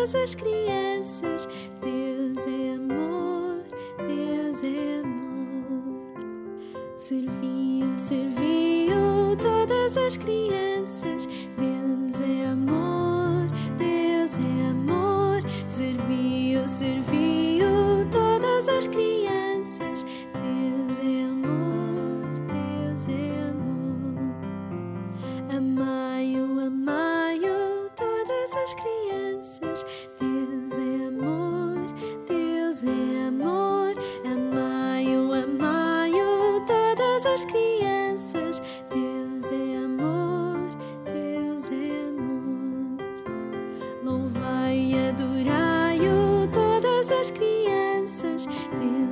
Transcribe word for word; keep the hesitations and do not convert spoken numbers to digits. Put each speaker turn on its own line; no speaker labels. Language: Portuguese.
todas as crianças. Deus é amor, Deus é amor. Serviu, serviu todas as crianças. Deus é amor, Deus é amor. Serviu, serviu todas as crianças. Deus é amor, Deus é amor. Amai-o, amai-o todas as crianças. Deus é amor, Deus é amor. Amai-o, amai-o todas as crianças. Deus é amor, Deus é amor. Louvai e adorai-o todas as crianças. Deus